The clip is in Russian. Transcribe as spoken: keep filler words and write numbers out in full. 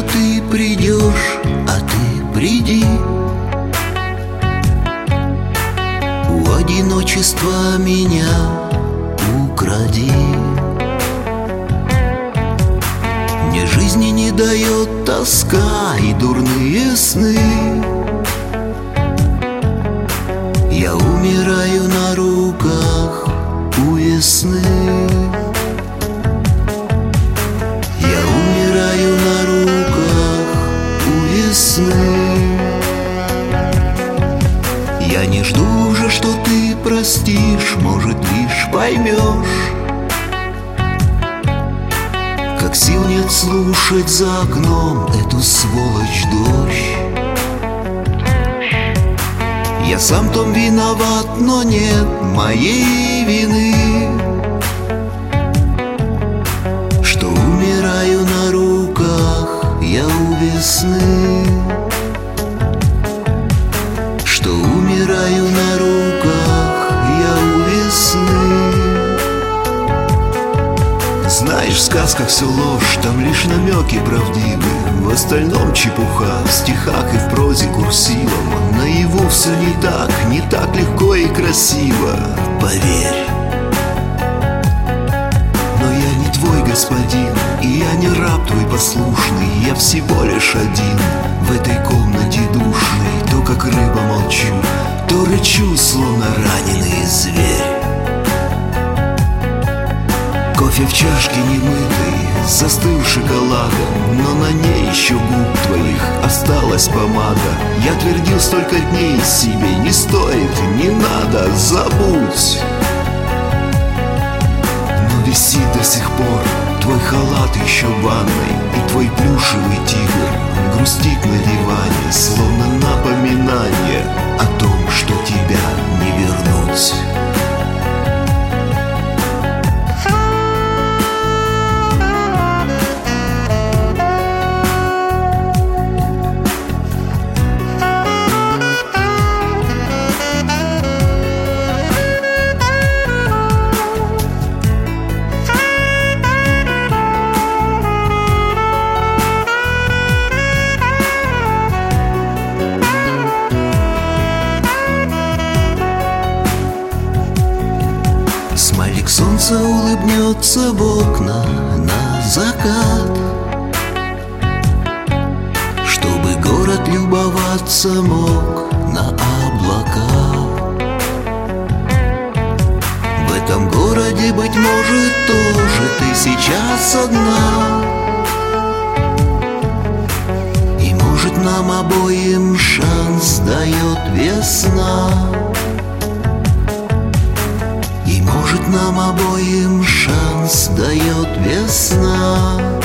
что ты придешь, а ты приди. У одиночества меня укради. Мне жизни не дает тоска и дурные сны. Я умираю на руках у весны. Я умираю на руках у весны. Я не жду уже, что ты простишь, может, лишь поймешь, как сил нет слушать за окном эту сволочь дождь. Я сам в том виноват, но нет моей вины, что умираю на руках я у весны, что умираю на руках я у весны. Знаешь, в сказках все ложь, там лишь намеки правдивы. В остальном чепуха, в стихах и в прозе курсивом. Наяву все не так, не так легко и красиво, поверь. Но я не твой господин, и я не раб твой послушный. Я всего лишь один в этой комнате душной. То как рыба молчу, то рычу, словно раненый зверь. Кофе в чашке немытый застыл шоколадом, но на ней еще губ твоих осталась помада. Я твердил столько дней себе: не стоит, не надо, забудь. Но висит до сих пор твой халат еще в ванной, и твой плюшевый тигр грустит на диване, словно напоминание о том, что тебя не вернуть. Смайлик солнца улыбнется в окна на закат, чтобы город любоваться мог на облака. В этом городе, быть может, тоже ты сейчас одна, и может нам обоим шанс дает весна. И может нам обоим шанс дает весна.